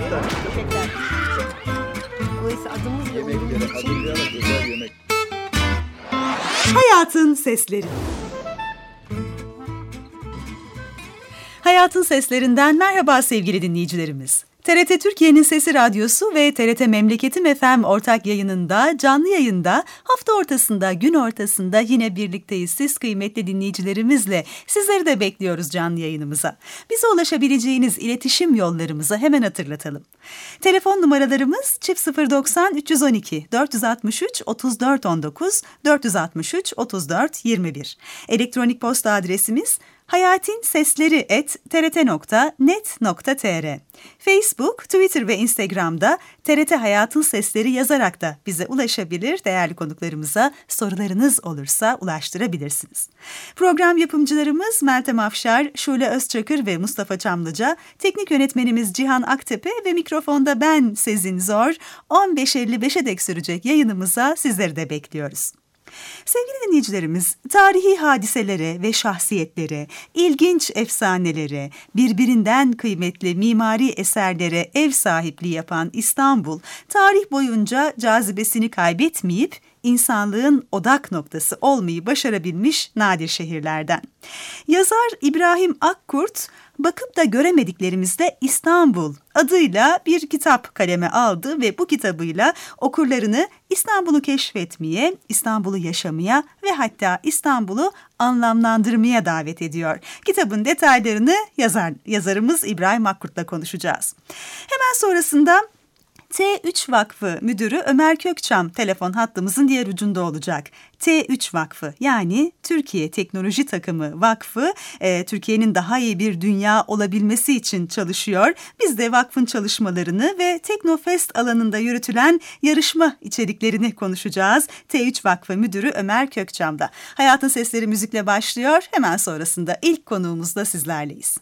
köpekler. Dolayısıyla adımız ve Yemeklere hazırlayarak özel yemek. Hayatın Sesleri. Hayatın Seslerinden merhaba sevgili dinleyicilerimiz. TRT Türkiye'nin Sesi Radyosu ve TRT Memleketim FM ortak yayınında, canlı yayında, hafta ortasında, gün ortasında yine birlikteyiz. Siz kıymetli dinleyicilerimizle sizleri de bekliyoruz canlı yayınımıza. Bize ulaşabileceğiniz iletişim yollarımızı hemen hatırlatalım. Telefon numaralarımız 090 312 463 34 19 463 34 21. Elektronik posta adresimiz hayatinsesleri@trt.net.tr. Facebook, Twitter ve Instagram'da TRT Hayatın Sesleri yazarak da bize ulaşabilir, değerli konuklarımıza sorularınız olursa ulaştırabilirsiniz. Program yapımcılarımız Meltem Afşar, Şule Özçakır ve Mustafa Çamlıca, teknik yönetmenimiz Cihan Aktepe ve mikrofonda ben Sezin Zor. 15.55'e dek sürecek yayınımıza sizleri de bekliyoruz. Sevgili dinleyicilerimiz, tarihi hadiselere ve şahsiyetlere, ilginç efsanelere, birbirinden kıymetli mimari eserlere ev sahipliği yapan İstanbul, tarih boyunca cazibesini kaybetmeyip insanlığın odak noktası olmayı başarabilmiş nadir şehirlerden. Yazar İbrahim Akkurt, bakıp da göremediklerimizde İstanbul adıyla bir kitap kaleme aldı ve bu kitabıyla okurlarını İstanbul'u keşfetmeye, İstanbul'u yaşamaya ve hatta İstanbul'u anlamlandırmaya davet ediyor. Kitabın detaylarını yazarımız İbrahim Akkurt'la konuşacağız. Hemen sonrasında T3 Vakfı Müdürü Ömer Kökçam telefon hattımızın diğer ucunda olacak. T3 Vakfı yani Türkiye Teknoloji Takımı Vakfı Türkiye'nin daha iyi bir dünya olabilmesi için çalışıyor. Biz de vakfın çalışmalarını ve Teknofest alanında yürütülen yarışma içeriklerini konuşacağız. T3 Vakfı Müdürü Ömer Kökçam'da. Hayatın Sesleri müzikle başlıyor. Hemen sonrasında ilk konuğumuzla sizlerleyiz.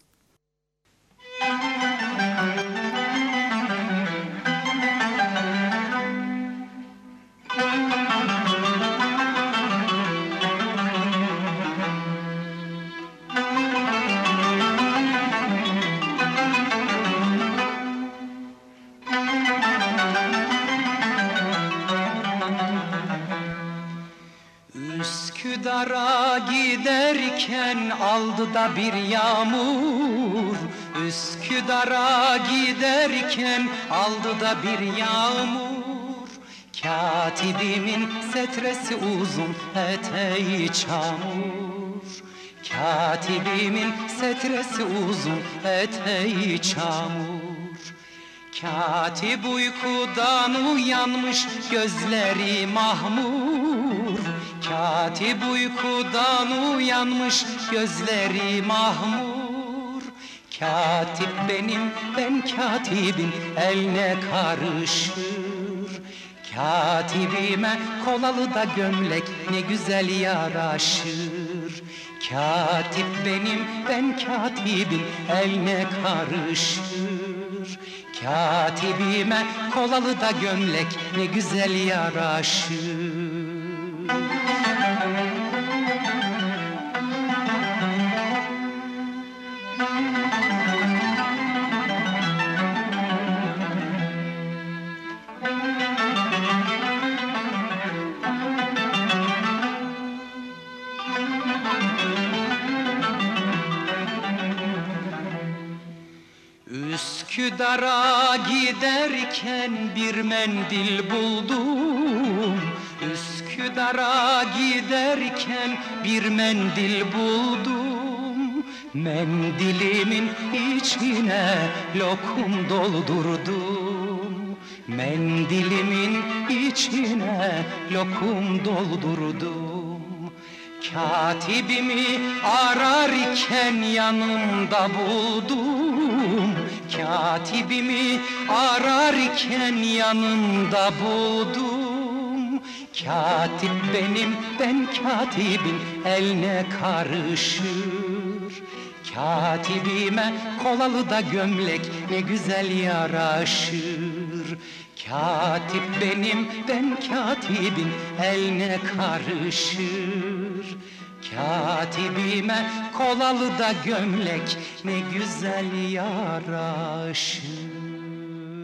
Üsküdar'a giderken aldı da bir yağmur. Üsküdar'a giderken aldı da bir yağmur. Katibimin setresi uzun, eteği çamur. Katibimin setresi uzun, eteği çamur. Katip uykudan uyanmış, gözleri mahmur. Katip uykudan uyanmış, gözleri mahmur. Katip benim, ben katibim, eline karışır. Katibime kolalı da gömlek ne güzel yaraşır. Katip benim, ben katibim, eline karışır. Katibime kolalı da gömlek ne güzel yaraşır. Üsküdar'a giderken bir mendil buldum. Üsküdar'a giderken bir mendil buldum. Mendilimin içine lokum doldurdum. Mendilimin içine lokum doldurdum. Katibimi ararken yanımda buldum. Katibimi ararken yanımda buldum. Katip benim, ben katibim, eline karışır. Katibime kolalı da gömlek ne güzel yaraşır. Katip benim, ben katibim, eline karışır. Katibime kolalı da gömlek ne güzel yaraşır.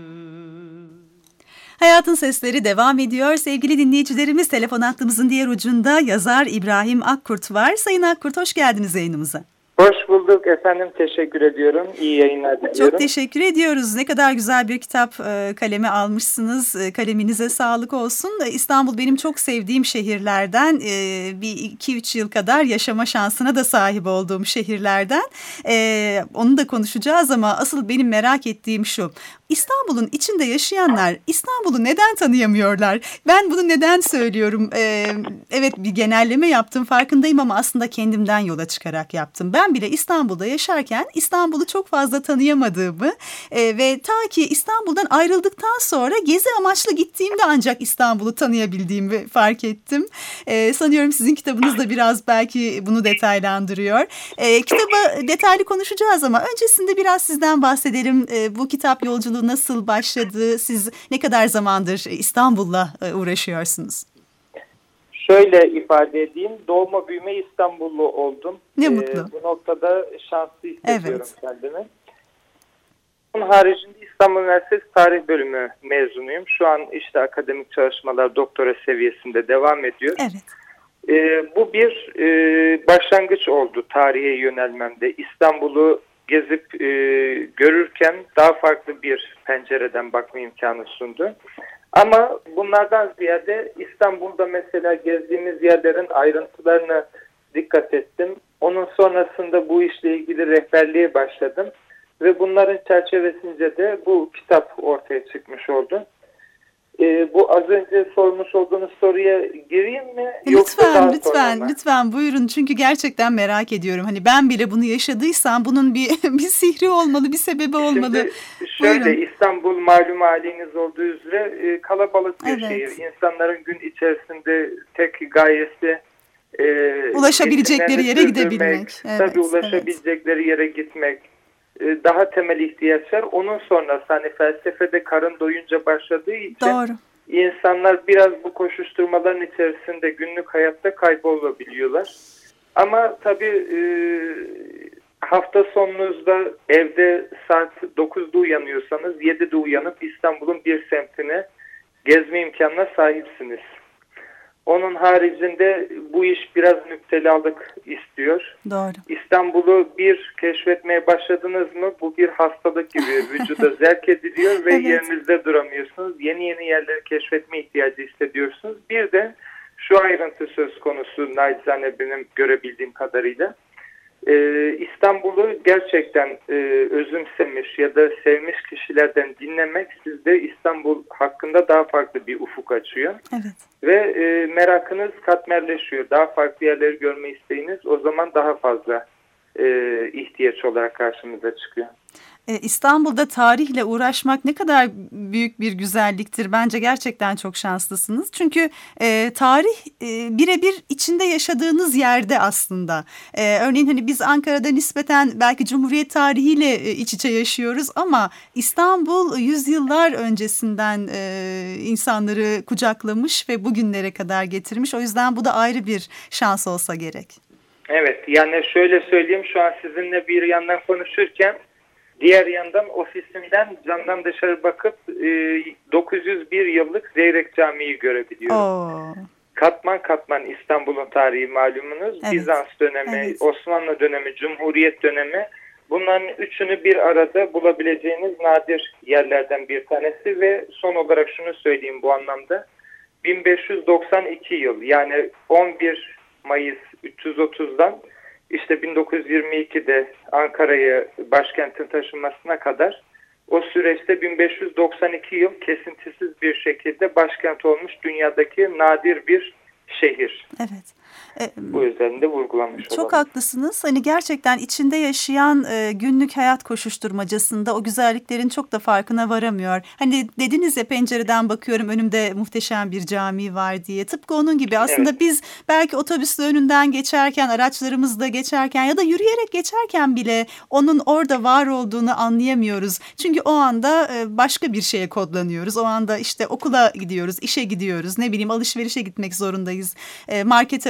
Hayatın Sesleri devam ediyor. Sevgili dinleyicilerimiz, telefon hattımızın diğer ucunda yazar İbrahim Akkurt var. Sayın Akkurt, hoş geldiniz yayınımıza. Hoş bulduk efendim, teşekkür ediyorum. İyi yayınlar diliyorum. Çok teşekkür ediyoruz. Ne kadar güzel bir kitap kaleme almışsınız. Kaleminize sağlık olsun. İstanbul benim çok sevdiğim şehirlerden. Bir 2-3 yıl kadar yaşama şansına da sahip olduğum şehirlerden. Onu da konuşacağız ama asıl benim merak ettiğim şu. İstanbul'un içinde yaşayanlar İstanbul'u neden tanıyamıyorlar? Ben bunu neden söylüyorum? Evet, bir genelleme yaptım, farkındayım ama aslında kendimden yola çıkarak yaptım. Ben bile İstanbul'da yaşarken İstanbul'u çok fazla tanıyamadığımı ve ta ki İstanbul'dan ayrıldıktan sonra gezi amaçlı gittiğimde ancak İstanbul'u tanıyabildiğimi fark ettim. Sanıyorum sizin kitabınız da biraz belki bunu detaylandırıyor. Kitabı detaylı konuşacağız ama öncesinde biraz sizden bahsedelim. Bu kitap yolculuğu nasıl başladı? Siz ne kadar zamandır İstanbul'la uğraşıyorsunuz? Şöyle ifade edeyim, doğma büyüme İstanbullu oldum. Ne mutlu. Bu noktada şanslı hissediyorum kendimi. Bunun haricinde İstanbul Üniversitesi Tarih Bölümü mezunuyum. Şu an işte akademik çalışmalar doktora seviyesinde devam ediyor. Evet. Bu bir başlangıç oldu tarihe yönelmemde. İstanbul'u gezip görürken daha farklı bir pencereden bakma imkanı sundu. Ama bunlardan ziyade İstanbul'da mesela gezdiğimiz yerlerin ayrıntılarına dikkat ettim. Onun sonrasında bu işle ilgili rehberliğe başladım. Ve bunların çerçevesinde de bu kitap ortaya çıkmış oldu. Bu az önce sormuş olduğunuz soruya gireyim mi? Lütfen buyurun, çünkü gerçekten merak ediyorum. Hani ben bile bunu yaşadıysam bunun bir sihri olmalı, bir sebebi olmalı. Şimdi şöyle, buyurun. İstanbul malum haliniz olduğu üzere kalabalık bir şehir. İnsanların gün içerisinde tek gayesi ulaşabilecekleri yere gidebilmek. Tabii ulaşabilecekleri yere gitmek. Daha temel ihtiyaçlar. Onun sonrası hani felsefede karın doyunca başladığı için insanlar biraz bu koşuşturmaların içerisinde günlük hayatta kaybolabiliyorlar. Ama tabii hafta sonunuzda evde saat 9'da uyanıyorsanız 7'de uyanıp İstanbul'un bir semtine gezme imkanına sahipsiniz. Onun haricinde bu iş biraz müptelalık istiyor. Doğru. İstanbul'u bir keşfetmeye başladınız mı bu bir hastalık gibi vücuda zerk ediliyor ve yerinizde duramıyorsunuz. Yeni yerleri keşfetme ihtiyacı hissediyorsunuz. Bir de şu ayrıntı söz konusu nacizane benim görebildiğim kadarıyla. İstanbul'u gerçekten özümsemiş ya da sevmiş kişilerden dinlemek sizde İstanbul hakkında daha farklı bir ufuk açıyor. Evet. Ve merakınız katmerleşiyor. Daha farklı yerleri görme isteğiniz o zaman daha fazla ihtiyaç olarak karşımıza çıkıyor. İstanbul'da tarihle uğraşmak ne kadar büyük bir güzelliktir. Bence gerçekten çok şanslısınız. Çünkü tarih birebir içinde yaşadığınız yerde aslında. Örneğin hani biz Ankara'da nispeten belki Cumhuriyet tarihiyle iç içe yaşıyoruz ama İstanbul yüzyıllar öncesinden insanları kucaklamış ve bugünlere kadar getirmiş. O yüzden bu da ayrı bir şans olsa gerek. Evet, yani şöyle söyleyeyim, şu an sizinle bir yandan konuşurken diğer yandan ofisimden camdan dışarı bakıp 901 yıllık Zeyrek Camii'yi görebiliyorum. Katman katman İstanbul'un tarihi malumunuz. Evet. Bizans dönemi, Osmanlı dönemi, Cumhuriyet dönemi, bunların üçünü bir arada bulabileceğiniz nadir yerlerden bir tanesi ve son olarak şunu söyleyeyim bu anlamda. 1592 yıl, yani 11 Mayıs 330'dan İşte 1922'de Ankara'ya başkentin taşınmasına kadar o süreçte 1592 yıl kesintisiz bir şekilde başkent olmuş dünyadaki nadir bir şehir. Evet. Bu üzerinde vurgulanmış olalım. Çok haklısınız. Hani gerçekten içinde yaşayan günlük hayat koşuşturmacasında o güzelliklerin çok da farkına varamıyor. Hani dediniz ya, pencereden bakıyorum önümde muhteşem bir cami var diye. Tıpkı onun gibi aslında biz belki otobüsle önünden geçerken, araçlarımızda geçerken ya da yürüyerek geçerken bile onun orada var olduğunu anlayamıyoruz. Çünkü o anda başka bir şeye kodlanıyoruz. O anda işte okula gidiyoruz, işe gidiyoruz, ne bileyim alışverişe gitmek zorundayız, markete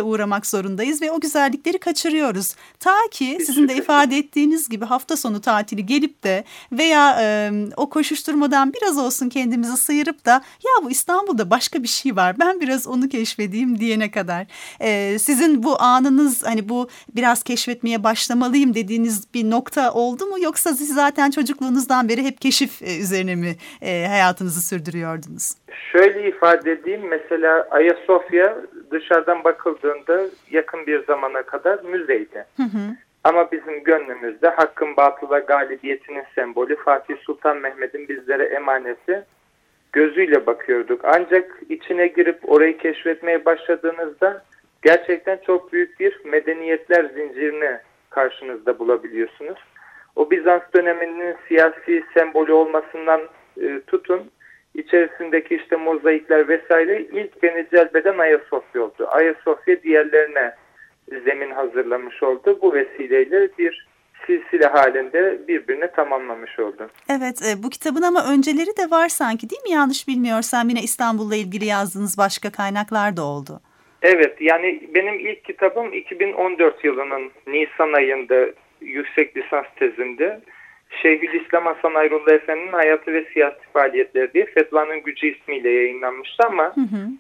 uğramak zorundayız ve o güzellikleri kaçırıyoruz. Ta ki sizin de ifade ettiğiniz gibi hafta sonu tatili gelip de veya o koşuşturmadan biraz olsun kendimizi sıyırıp da ya bu İstanbul'da başka bir şey var, ben biraz onu keşfedeyim diyene kadar. Sizin bu anınız, hani bu biraz keşfetmeye başlamalıyım dediğiniz bir nokta oldu mu? Yoksa siz zaten çocukluğunuzdan beri hep keşif üzerine mi hayatınızı sürdürüyordunuz? Şöyle ifade edeyim, mesela Ayasofya dışarıdan bakıldığında yakın bir zamana kadar müzeydi. Hı hı. Ama bizim gönlümüzde hakkın batıla galibiyetinin sembolü Fatih Sultan Mehmet'in bizlere emaneti gözüyle bakıyorduk. Ancak içine girip orayı keşfetmeye başladığınızda gerçekten çok büyük bir medeniyetler zincirini karşınızda bulabiliyorsunuz. O Bizans döneminin siyasi sembolü olmasından tutun, içerisindeki işte mozaikler vesaire ilk beni celbeden Ayasofya oldu. Ayasofya diğerlerine zemin hazırlamış oldu. Bu vesileyle bir silsile halinde birbirini tamamlamış oldu. Evet, bu kitabın ama önceleri de var sanki, değil mi? Yanlış bilmiyorsam yine İstanbul'la ilgili yazdığınız başka kaynaklar da oldu. Evet, yani benim ilk kitabım 2014 yılının Nisan ayında yüksek lisans tezimde Şeyhülislam Hasan Ayrullah Efendi'nin Hayatı ve Siyasi Faaliyetleri diye Fetvanın Gücü ismiyle yayınlanmıştı ama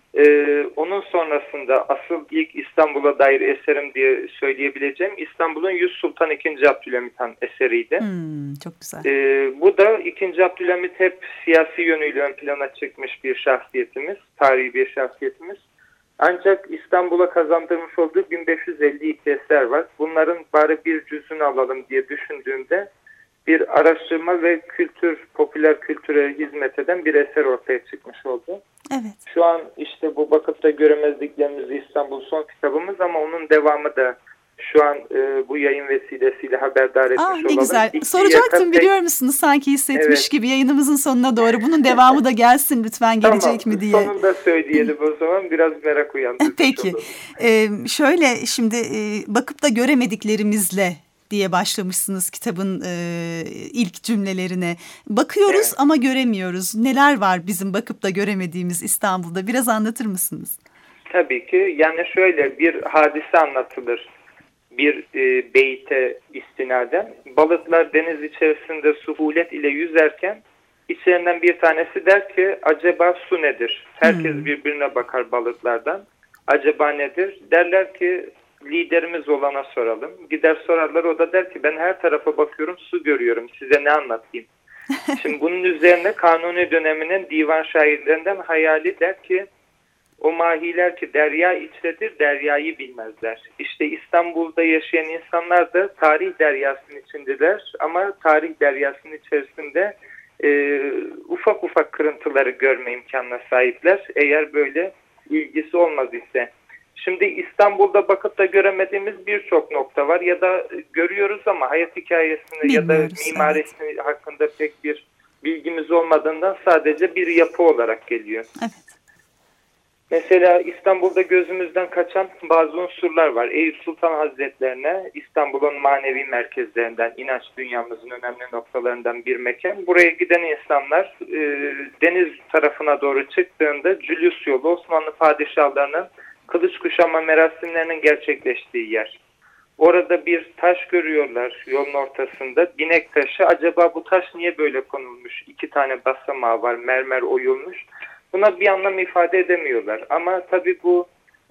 onun sonrasında asıl ilk İstanbul'a dair eserim diye söyleyebileceğim İstanbul'un 100 Sultan II. Abdülhamit Han eseriydi. Çok güzel. Bu da 2. Abdülhamit hep siyasi yönüyle ön plana çıkmış bir şahsiyetimiz, tarihi bir şahsiyetimiz. Ancak İstanbul'a kazandırmış olduğu 1552 eser var. Bunların bari bir cüzünü alalım diye düşündüğümde bir araştırma ve popüler kültüre hizmet eden bir eser ortaya çıkmış oldu. Evet. Şu an işte bu bakıp da göremezliklerimiz İstanbul son kitabımız ama onun devamı da şu an bu yayın vesilesiyle haberdar etmiş olalım. Ne güzel. Soracaktım, biliyor musunuz? Sanki hissetmiş gibi yayınımızın sonuna doğru bunun devamı da gelsin lütfen, gelecek mi diye. Sonunda söyleyelim o zaman, biraz merak uyandırmış. Peki. Şöyle şimdi bakıp da göremediklerimizle diye başlamışsınız kitabın ilk cümlelerine. Bakıyoruz ama göremiyoruz. Neler var bizim bakıp da göremediğimiz İstanbul'da? Biraz anlatır mısınız? Tabii ki. Yani şöyle bir hadise anlatılır. Bir beyte istinaden. Balıklar deniz içerisinde suhulet ile yüzerken içlerinden bir tanesi der ki acaba su nedir? Herkes birbirine bakar balıklardan. Acaba nedir? Derler ki liderimiz olana soralım. Gider sorarlar, o da der ki ben her tarafa bakıyorum, su görüyorum, size ne anlatayım? Şimdi bunun üzerine Kanuni döneminin divan şairlerinden Hayali der ki o mahiler ki derya içredir, deryayı bilmezler. İşte İstanbul'da yaşayan insanlar da tarih deryasının içindeler ama tarih deryasının içerisinde ufak ufak kırıntıları görme imkanına sahipler. Eğer böyle ilgisi olmaz ise. Şimdi İstanbul'da bakıp da göremediğimiz birçok nokta var ya da görüyoruz ama hayat hikayesini bilmiyoruz, ya da mimarisini hakkında pek bir bilgimiz olmadığından sadece bir yapı olarak geliyor. Evet. Mesela İstanbul'da gözümüzden kaçan bazı unsurlar var. Eyüp Sultan Hazretlerine İstanbul'un manevi merkezlerinden, inanç dünyamızın önemli noktalarından bir mekan. Buraya giden insanlar deniz tarafına doğru çıktığında Cülüs yolu Osmanlı padişahlarının kılıç kuşanma merasimlerinin gerçekleştiği yer. Orada bir taş görüyorlar yolun ortasında. Binek taşı. Acaba bu taş niye böyle konulmuş? 2 tane basamağı var. Mermer oyulmuş. Buna bir anlam ifade edemiyorlar. Ama tabii bu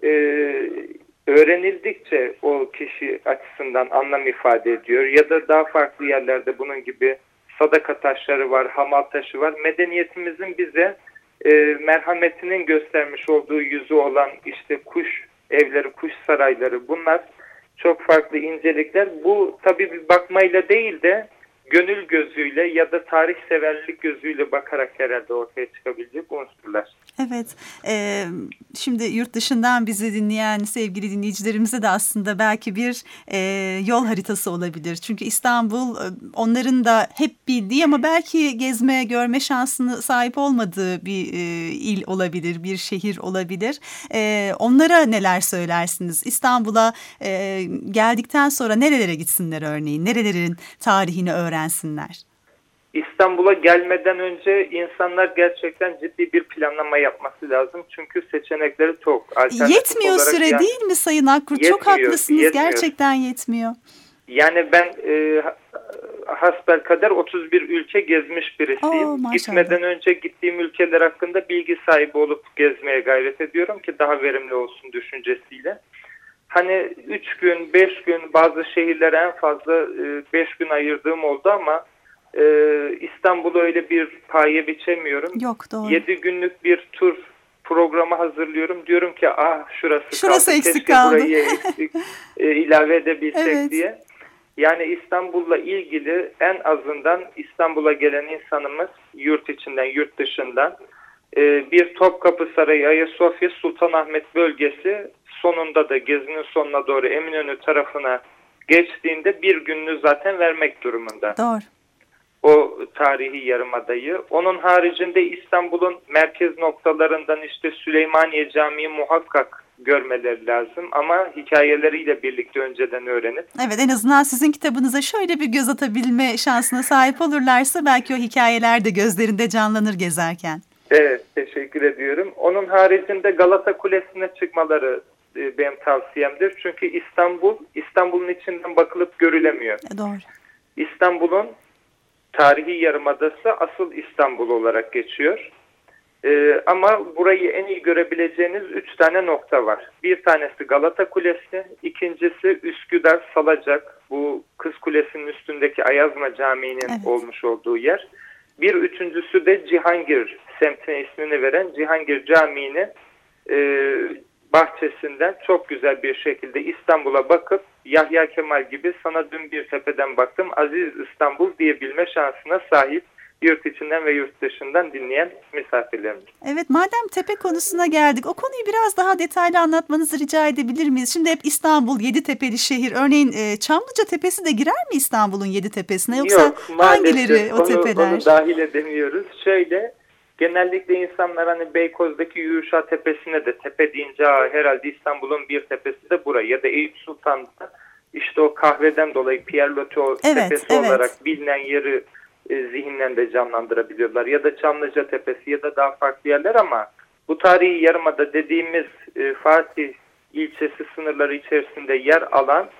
öğrenildikçe o kişi açısından anlam ifade ediyor. Ya da daha farklı yerlerde bunun gibi sadaka taşları var, hamal taşı var. Medeniyetimizin bize merhametinin göstermiş olduğu yüzü olan işte kuş evleri, kuş sarayları, bunlar çok farklı incelikler. Bu tabii bir bakmayla değil de gönül gözüyle ya da tarih severlik gözüyle bakarak herhalde ortaya çıkabilecek unsurlar. Evet, şimdi yurt dışından bizi dinleyen sevgili dinleyicilerimize de aslında belki bir yol haritası olabilir. Çünkü İstanbul onların da hep bildiği ama belki gezme, görme şansını sahip olmadığı bir il olabilir, bir şehir olabilir. Onlara neler söylersiniz? İstanbul'a geldikten sonra nerelere gitsinler örneğin? Nerelerin tarihini öğrensinler? İstanbul'a gelmeden önce insanlar gerçekten ciddi bir planlama yapması lazım. Çünkü seçenekleri çok. Yetmiyor süre değil mi Sayın Akkur? Çok haklısınız. Yetmiyor. Gerçekten yetmiyor. Yani ben hasbelkader 31 ülke gezmiş birisiyim. Gitmeden önce gittiğim ülkeler hakkında bilgi sahibi olup gezmeye gayret ediyorum ki daha verimli olsun düşüncesiyle. Hani 3 gün, 5 gün bazı şehirlere en fazla 5 gün ayırdığım oldu ama İstanbul'u öyle bir paye biçemiyorum. Yok, doğru. 7 günlük bir tur programı hazırlıyorum. Diyorum ki şurası kaldı. Eksik kaldı. Burayı eksik ilave edebilsek evet. diye. Yani İstanbul'la ilgili en azından İstanbul'a gelen insanımız yurt içinden, yurt dışından bir Topkapı Sarayı, Ayasofya, Sultanahmet bölgesi sonunda da gezinin sonuna doğru Eminönü tarafına geçtiğinde bir gününü zaten vermek durumunda. Doğru. O tarihi yarımadayı. Onun haricinde İstanbul'un merkez noktalarından işte Süleymaniye Camii'yi muhakkak görmeleri lazım ama hikayeleriyle birlikte önceden öğrenip. Evet, en azından sizin kitabınıza şöyle bir göz atabilme şansına sahip olurlarsa belki o hikayeler de gözlerinde canlanır gezerken. Evet, teşekkür ediyorum. Onun haricinde Galata Kulesi'ne çıkmaları benim tavsiyemdir. Çünkü İstanbul'un içinden bakılıp görülemiyor. Doğru. İstanbul'un tarihi yarımadası asıl İstanbul olarak geçiyor. Ama burayı en iyi görebileceğiniz 3 tane nokta var. Bir tanesi Galata Kulesi, ikincisi Üsküdar Salacak. Bu Kız Kulesi'nin üstündeki Ayazma Camii'nin olmuş olduğu yer. Bir üçüncüsü de Cihangir semtine ismini veren Cihangir Camii'nin bahçesinden çok güzel bir şekilde İstanbul'a bakıp Yahya Kemal gibi sana dün bir tepeden baktım Aziz İstanbul diyebilme şansına sahip yurt içinden ve yurt dışından dinleyen misafirlerimiz. Evet, madem tepe konusuna geldik, o konuyu biraz daha detaylı anlatmanızı rica edebilir miyiz? Şimdi hep İstanbul Yeditepe'li şehir. Örneğin Çamlıca Tepesi de girer mi İstanbul'un Yeditepe'sine? Yoksa yok, hangileri o tepeler? Onu dahil edemiyoruz. Genellikle insanlar hani Beykoz'daki Yuşa Tepesi'ne de tepe deyince herhalde İstanbul'un bir tepesi de buraya ya da Eyüp Sultan'da işte o kahveden dolayı Pierre Loti Tepesi olarak bilinen yeri zihinden de canlandırabiliyorlar. Ya da Çamlıca Tepesi ya da daha farklı yerler ama bu tarihi yarımada dediğimiz Fatih ilçesi sınırları içerisinde yer alan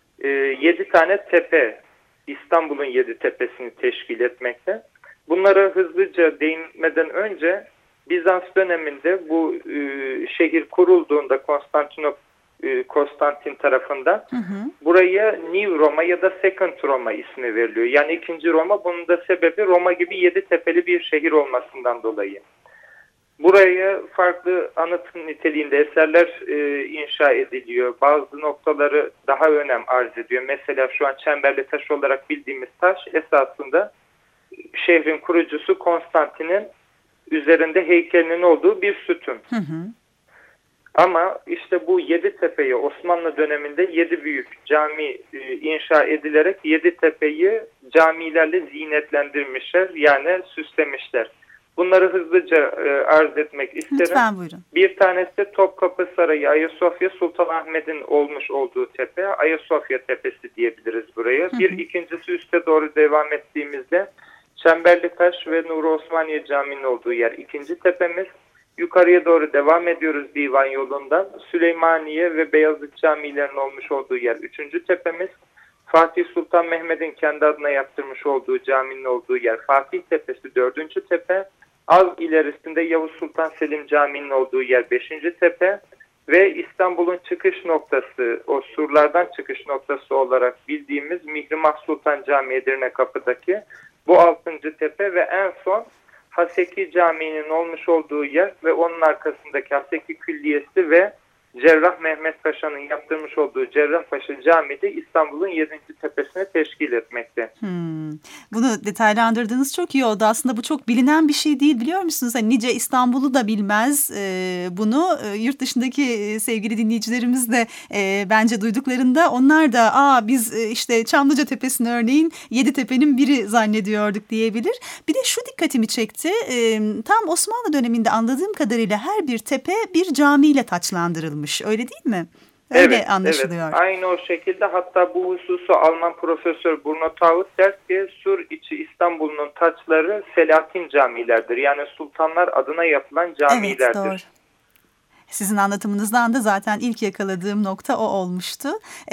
7 tane tepe İstanbul'un 7 tepesini teşkil etmekte. Bunlara hızlıca değinmeden önce Bizans döneminde bu şehir kurulduğunda Konstantin tarafından buraya New Roma ya da Second Roma ismi veriliyor. Yani 2. Roma, bunun da sebebi Roma gibi 7 tepeli bir şehir olmasından dolayı. Buraya farklı anıt niteliğinde eserler inşa ediliyor. Bazı noktaları daha önem arz ediyor. Mesela şu an Çemberli Taş olarak bildiğimiz taş esasında şehrin kurucusu Konstantin'in üzerinde heykelinin olduğu bir sütun. Ama işte bu 7 tepeyi Osmanlı döneminde 7 büyük cami inşa edilerek 7 tepeyi camilerle zinetlendirmişler. Yani süslemişler. Bunları hızlıca arz etmek isterim. Lütfen buyurun. Bir tanesi Topkapı Sarayı, Ayasofya, Sultanahmet'in olmuş olduğu tepe. Ayasofya Tepesi diyebiliriz buraya. Bir ikincisi üste doğru devam ettiğimizde Çemberlitaş ve Nuri Osmaniye Camii'nin olduğu yer 2. tepemiz. Yukarıya doğru devam ediyoruz divan yolundan. Süleymaniye ve Beyazıt Camii'lerinin olmuş olduğu yer 3. tepemiz. Fatih Sultan Mehmet'in kendi adına yaptırmış olduğu caminin olduğu yer Fatih Tepesi 4. tepe. Az ilerisinde Yavuz Sultan Selim Camii'nin olduğu yer 5. tepe. Ve İstanbul'un çıkış noktası, o surlardan çıkış noktası olarak bildiğimiz Mihrimah Sultan Camii Edirne Kapı'daki bu 6. tepe ve en son Haseki Camii'nin olmuş olduğu yer ve onun arkasındaki Haseki Külliyesi ve Cerrah Mehmet Paşa'nın yaptırmış olduğu Cerrahpaşa Camii de İstanbul'un 7. tepesine teşkil etmekte. Bunu detaylandırdığınız çok iyi oldu. Aslında bu çok bilinen bir şey değil, biliyor musunuz? Hani nice İstanbul'u da bilmez bunu. Yurt dışındaki sevgili dinleyicilerimiz de bence duyduklarında onlar da biz işte Çamlıca Tepesi'ni örneğin 7 tepenin biri zannediyorduk diyebilir. Bir de şu dikkatimi çekti. Tam Osmanlı döneminde anladığım kadarıyla her bir tepe bir camiyle taçlandırılmış. Öyle değil mi? Öyle anlaşılıyor. Evet, aynı o şekilde. Hatta bu hususu Alman profesör Bruno Taus der ki sur içi İstanbul'un taçları Selahattin camilerdir. Yani sultanlar adına yapılan camilerdir. Evet, doğru. Sizin anlatımınızdan da zaten ilk yakaladığım nokta o olmuştu.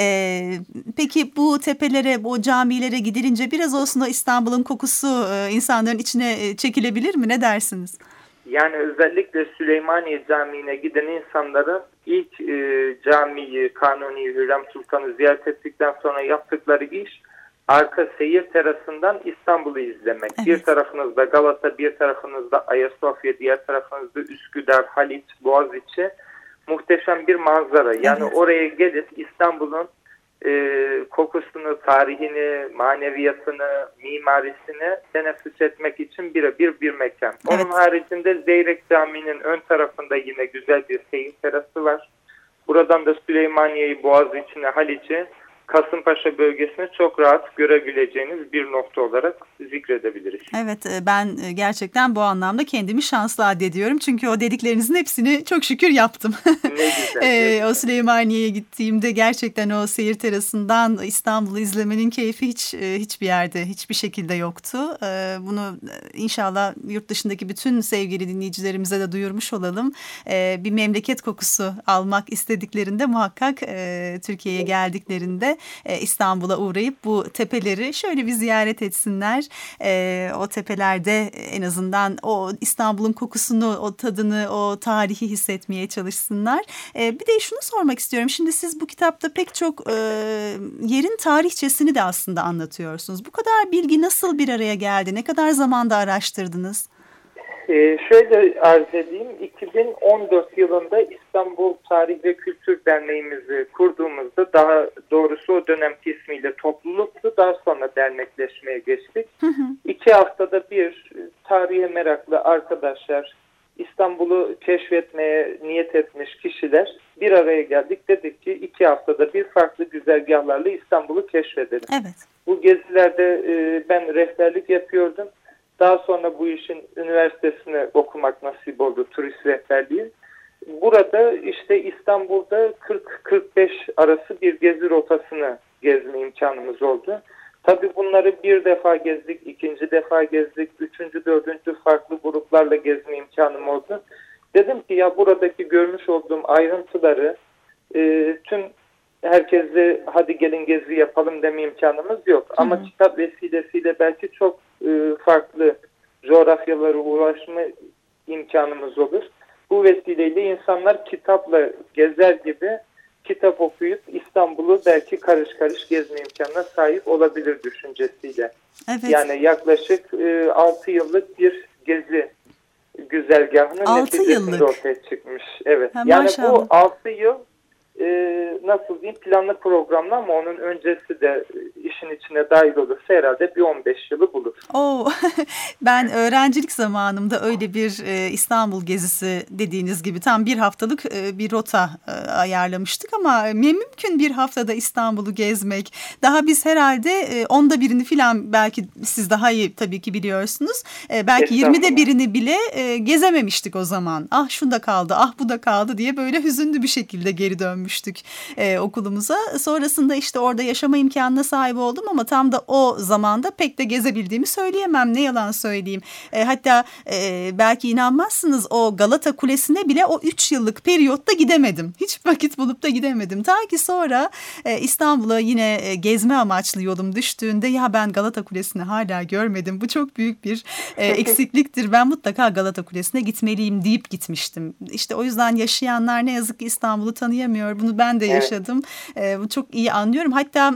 Peki bu tepelere, bu camilere gidilince biraz olsun o İstanbul'un kokusu insanların içine çekilebilir mi? Ne dersiniz? Yani özellikle Süleymaniye Camii'ne giden insanların ilk camiyi, Kanuni Hürrem Sultan'ı ziyaret ettikten sonra yaptıkları iş arka seyir terasından İstanbul'u izlemek. Evet. Bir tarafınızda Galata, bir tarafınızda Ayasofya, diğer tarafınızda Üsküdar, Haliç, Boğaziçi, muhteşem bir manzara. Yani evet, oraya gelip İstanbul'un kokusunu, tarihini, maneviyatını, mimarisini teneffüs etmek için birebir bir mekan. Evet. Onun haricinde Zeyrek Camii'nin ön tarafında yine güzel bir seyir terası var. Buradan da Süleymaniye'yi, Boğaziçi'ni, Haliç'i, Kasımpaşa bölgesini çok rahat görebileceğiniz bir nokta olarak zikredebiliriz. Evet, ben gerçekten bu anlamda kendimi şanslı addediyorum. Çünkü o dediklerinizin hepsini çok şükür yaptım. Ne güzel. Ne güzel. O Süleymaniye'ye gittiğimde gerçekten o seyir terasından İstanbul'u izlemenin keyfi hiçbir yerde, hiçbir şekilde yoktu. Bunu inşallah yurt dışındaki bütün sevgili dinleyicilerimize de duyurmuş olalım. Bir memleket kokusu almak istediklerinde muhakkak Türkiye'ye geldiklerinde İstanbul'a uğrayıp bu tepeleri şöyle bir ziyaret etsinler. O tepelerde en azından o İstanbul'un kokusunu, o tadını, o tarihi hissetmeye çalışsınlar. Bir de şunu sormak istiyorum. Şimdi siz bu kitapta pek çok yerin tarihçesini de aslında anlatıyorsunuz. Bu kadar bilgi nasıl bir araya geldi? Ne kadar zamanda araştırdınız? Şöyle arz edeyim. 2014 yılında İstanbul Tarih ve Kültür Derneğimizi kurduğumuzda, daha doğrusu o dönemki ismiyle topluluktu. Daha sonra dernekleşmeye geçtik. 2 haftada bir tarihe meraklı arkadaşlar, İstanbul'u keşfetmeye niyet etmiş kişiler bir araya geldik. Dedik ki 2 haftada bir farklı güzergahlarla İstanbul'u keşfedelim. Evet. Bu gezilerde ben rehberlik yapıyordum. Daha sonra bu işin üniversitesini okumak nasip oldu, turist rehberliği. Burada işte İstanbul'da 40-45 arası bir gezi rotasını gezme imkanımız oldu. Tabii bunları bir defa gezdik, ikinci defa gezdik, üçüncü, dördüncü farklı gruplarla gezme imkanım oldu. Dedim ki ya buradaki görmüş olduğum ayrıntıları tüm herkese hadi gelin gezi yapalım deme imkanımız yok. Hı-hı. Ama kitap vesilesiyle belki çok farklı coğrafyalara ulaşma imkanımız olur. Bu vesileyle insanlar kitapla gezer gibi kitap okuyup İstanbul'u belki karış karış gezme imkanına sahip olabilir düşüncesiyle. Evet. Yani yaklaşık 6 yıllık bir gezi güzergahının neticesinde ortaya çıkmış. Evet. Yani maşallah. Bu 6 yıl nasıl diyeyim, planlı programlı ama onun öncesi de işin içine dahil olursa herhalde bir 15 yılı bulur. Ben öğrencilik zamanımda öyle bir İstanbul gezisi dediğiniz gibi tam bir haftalık bir rota ayarlamıştık ama mümkün bir haftada İstanbul'u gezmek, daha biz herhalde 10'da birini filan, belki siz daha iyi tabii ki biliyorsunuz, belki 20'de birini bile gezememiştik o zaman. Ah şunda kaldı, ah bu da kaldı diye böyle hüzünlü bir şekilde geri dönmüştük okulumuza. Sonrasında işte orada yaşama imkanına sahip oldum ama tam da o zamanda pek de gezebildiğimi söyleyemem. Ne yalan söyleyeyim. Hatta belki inanmazsınız, o Galata Kulesi'ne bile o 3 yıllık periyotta gidemedim. Hiç vakit bulup da gidemedim. Ta ki sonra İstanbul'a yine gezme amaçlı yolum düştüğünde ya ben Galata Kulesi'ni hala görmedim. Bu çok büyük bir eksikliktir. Ben mutlaka Galata Kulesi'ne gitmeliyim deyip gitmiştim. İşte o yüzden yaşayanlar ne yazık ki İstanbul'u tanıyamıyor. Bunu ben de yaşadım. Bu çok iyi anlıyorum. Hatta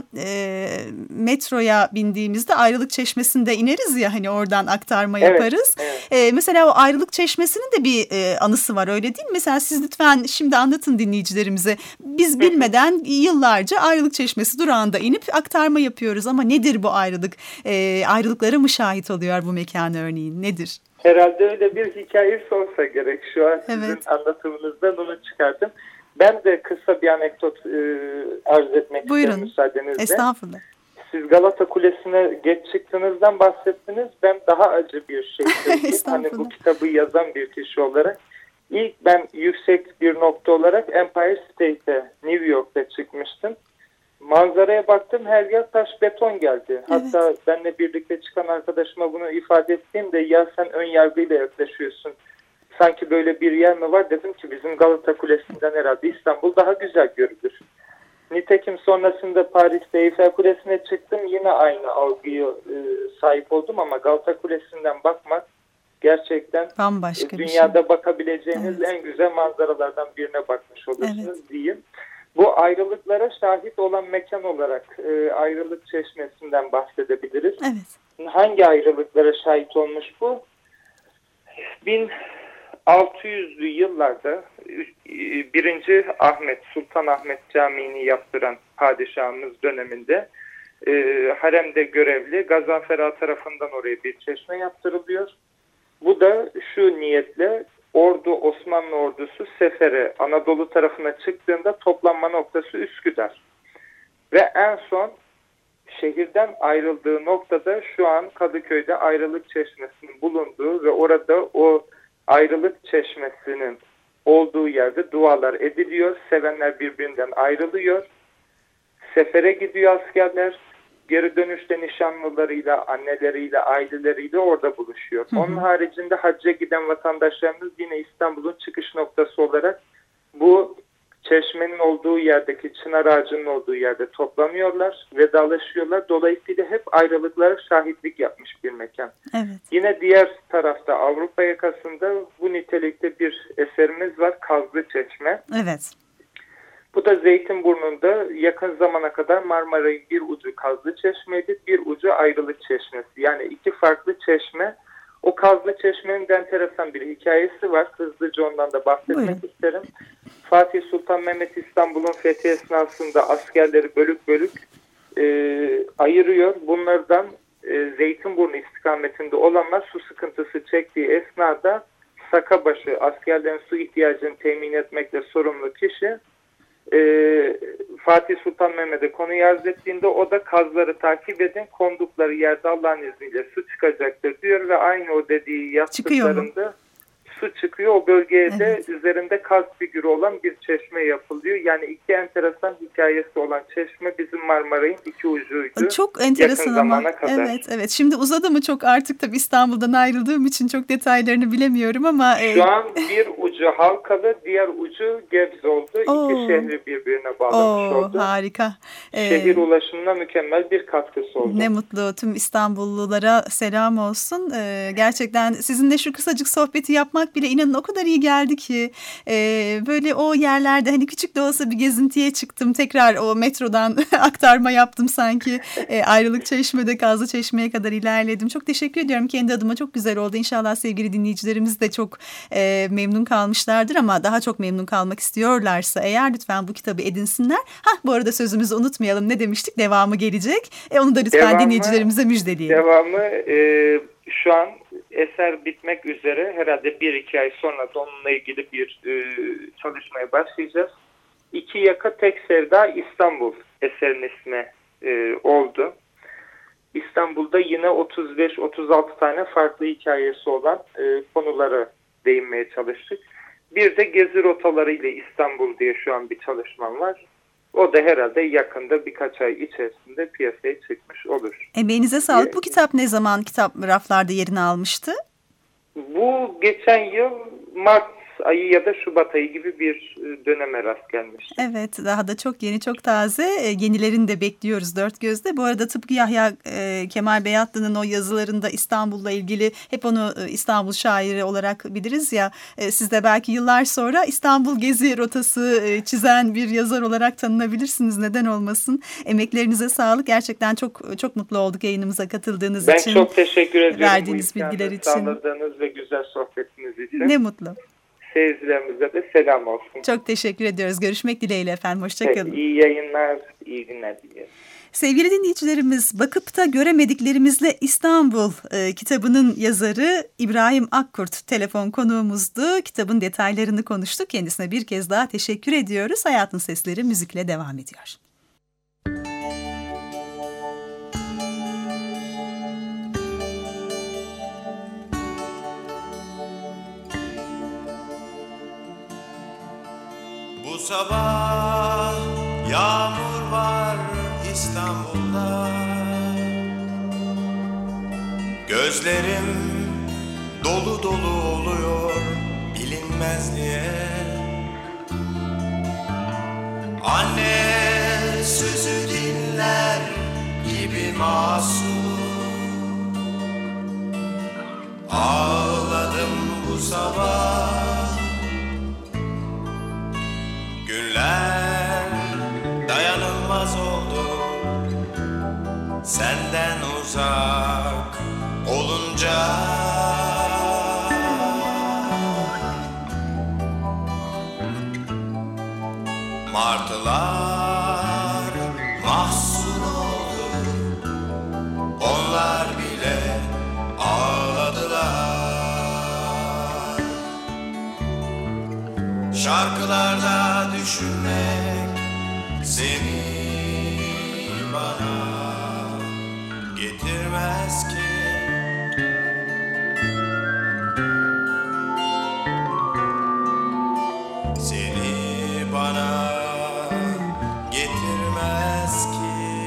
metroya bindiğimizde Ayrılık Çeşmesi'nde ineriz ya, hani oradan aktarma yaparız. Evet. Mesela o Ayrılık Çeşmesi'nin de bir anısı var, öyle değil mi? Mesela siz lütfen şimdi anlatın dinleyicilerimize. Biz bilmeden yıllarca Ayrılık Çeşmesi durağında inip aktarma yapıyoruz ama nedir bu ayrılık? Ayrılıklara mı şahit oluyor bu mekan örneğin? Nedir? Herhalde öyle bir hikayesi olsa gerek. Şu an sizin anlatımınızdan onu çıkardım. Ben de kısa bir anekdot arz etmek istiyorum müsaadenizle. Estağfurullah. Siz Galata Kulesi'ne geç çıktığınızdan bahsettiniz. Ben daha acı bir şey söyleyeyim. Hani bu kitabı yazan bir kişi olarak. İlk ben yüksek bir nokta olarak Empire State'e, New York'ta çıkmıştım. Manzaraya baktım, her yer taş beton geldi. Evet. Hatta benimle birlikte çıkan arkadaşıma bunu ifade ettiğimde ya sen ön yargıyla yaklaşıyorsun. Sanki böyle bir yer mi var, dedim ki bizim Galata Kulesi'nden herhalde İstanbul daha güzel görülür. Nitekim sonrasında Paris'te Eiffel Kulesi'ne çıktım, yine aynı algıya sahip oldum ama Galata Kulesi'nden bakmak gerçekten Bambaşka dünyada bakabileceğiniz Evet. en güzel manzaralardan birine bakmış olursunuz Evet. diyeyim. Bu ayrılıklara şahit olan mekan olarak Ayrılık Çeşmesi'nden bahsedebiliriz. Evet. Hangi ayrılıklara şahit olmuş bu? 1600'lü yıllarda 1. Ahmet, Sultan Ahmet Camii'ni yaptıran padişahımız döneminde haremde görevli Gazanfer Ağa tarafından oraya bir çeşme yaptırılıyor. Bu da şu niyetle, Osmanlı ordusu sefere Anadolu tarafına çıktığında toplanma noktası Üsküdar. Ve en son şehirden ayrıldığı noktada şu an Kadıköy'de Ayrılık Çeşmesi'nin bulunduğu ve orada o Ayrılık Çeşmesi'nin olduğu yerde dualar ediliyor. Sevenler birbirinden ayrılıyor. Sefere gidiyor askerler. Geri dönüşte nişanlılarıyla, anneleriyle, aileleriyle orada buluşuyor. Onun haricinde hacca giden vatandaşlarımız yine İstanbul'un çıkış noktası olarak bu çeşmenin olduğu yerdeki çınar ağacının olduğu yerde toplanıyorlar, vedalaşıyorlar. Dolayısıyla hep ayrılıklara şahitlik yapmış bir mekan. Evet. Yine diğer tarafta Avrupa yakasında bu nitelikte bir eserimiz var, Kazlı Çeşme. Evet. Bu da Zeytinburnu'nda yakın zamana kadar Marmaray'ın bir ucu Kazlı Çeşme'ydi, bir ucu Ayrılık Çeşmesi. Yani iki farklı çeşme. O Kazlı Çeşme'nin de enteresan bir hikayesi var. Hızlıca ondan da bahsetmek isterim. Fatih Sultan Mehmet İstanbul'un fethi esnasında askerleri bölük bölük ayırıyor. Bunlardan Zeytinburnu istikametinde olanlar su sıkıntısı çektiği esnada Sakabaşı, askerlerin su ihtiyacını temin etmekle sorumlu kişi, Fatih Sultan Mehmet'e konuyu arz ettiğinde o da kazları takip edin, kondukları yerde Allah'ın izniyle su çıkacaktır diyor ve aynı o dediği yaptıklarında su çıkıyor. O bölgeye de üzerinde kaz figürü olan bir çeşme yapılıyor. Yani iki enteresan hikayesi olan çeşme bizim Marmaray'ın iki ucuydu. Çok enteresan ama. Kadar. Evet. Şimdi uzadı mı çok, artık tabii İstanbul'dan ayrıldığım için çok detaylarını bilemiyorum ama. Şu an bir ucu Halkalı, diğer ucu Gebze oldu. İki şehri birbirine bağlamış oldu. Harika. Şehir ulaşımına mükemmel bir katkısı oldu. Ne mutlu, tüm İstanbullulara selam olsun. Gerçekten sizinle şu kısacık sohbeti yapmak bile inanın o kadar iyi geldi ki. Böyle o yerlerde hani küçük de olsa bir gezintiye çıktım. Tekrar o metrodan aktarma yaptım sanki. Ayrılık Çeşme'de Kazlı Çeşme'ye kadar ilerledim. Çok teşekkür ediyorum kendi adıma, çok güzel oldu. İnşallah sevgili dinleyicilerimiz de çok memnun kalmışlardır ama daha çok memnun kalmak istiyorlarsa eğer lütfen bu kitabı edinsinler. Bu arada sözümüzü unutmayalım, ne demiştik? Devamı gelecek. Onu da lütfen dinleyicilerimize müjdeleyelim. Devamı şu an eser bitmek üzere, herhalde 1-2 ay sonra da onunla ilgili bir çalışmaya başlayacağız. İki Yaka Tek Sevda İstanbul eserin ismi oldu. İstanbul'da yine 35-36 tane farklı hikayesi olan konulara değinmeye çalıştık. Bir de gezi rotaları ile İstanbul diye şu an bir çalışmam var. O da herhalde yakında birkaç ay içerisinde piyasaya çıkmış olur. Emeğinize sağlık. Bu kitap ne zaman kitap raflarda yerini almıştı? Bu geçen yıl Mart ayı ya da Şubat ayı gibi bir döneme rast gelmişti. Evet, daha da çok yeni, çok taze. Yenilerini de bekliyoruz dört gözle. Bu arada tıpkı Yahya Kemal Beyatlı'nın o yazılarında İstanbul'la ilgili hep onu İstanbul şairi olarak biliriz ya. Siz de belki yıllar sonra İstanbul gezi rotası çizen bir yazar olarak tanınabilirsiniz. Neden olmasın? Emeklerinize sağlık. Gerçekten çok çok mutlu olduk yayınımıza katıldığınız için. Ben çok teşekkür ediyorum. Verdiğiniz bilgiler için. Sağladığınız ve güzel sohbetiniz için. Ne mutlu. Seyircilerimize de selam olsun. Çok teşekkür ediyoruz. Görüşmek dileğiyle efendim. Hoşçakalın. İyi yayınlar, iyi günler diliyorum. Sevgili dinleyicilerimiz, bakıp da göremediklerimizle İstanbul kitabının yazarı İbrahim Akkurt telefon konuğumuzdu. Kitabın detaylarını konuştuk. Kendisine bir kez daha teşekkür ediyoruz. Hayatın Sesleri müzikle devam ediyor. sabah yağmur var İstanbul'da. Gözlerim dolu dolu oluyor bilinmezliğe. Anne sözü dinler gibi masum. Ağladım bu sabah. Günler dayanılmaz oldu senden uzak olunca. Martılar mahzun oldu, onlar bile ağladılar. Şarkılarda düşünmek seni bana getirmez ki. Seni bana getirmez ki.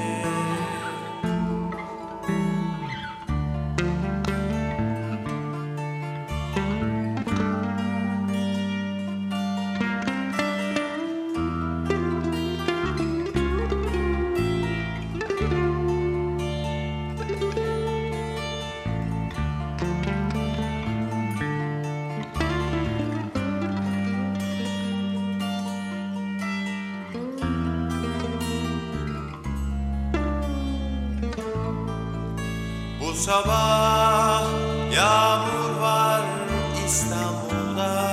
Bu sabah yağmur var İstanbul'da.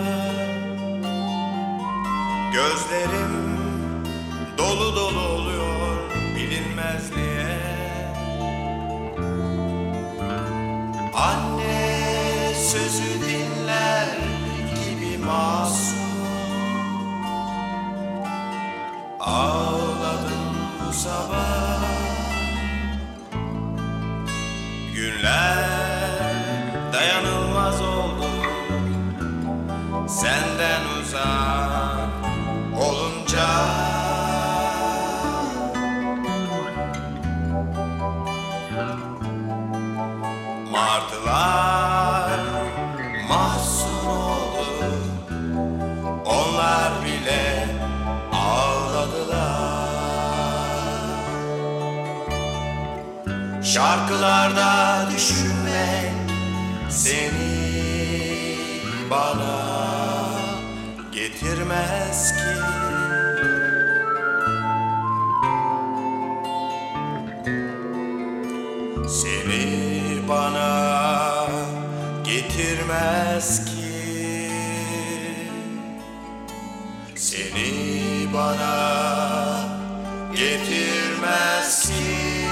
Gözlerim dolu dolu oluyor bilinmezliğe. Anne sözü dinler gibi masum. Ağladım bu sabah. Günler dayanılmaz oldu senden uzak olunca. Martılar mahzun oldu, onlar bile ağladılar. Şarkılarda düşünmek seni bana getirmez ki. Seni bana getirmez ki. Seni bana getirmez ki.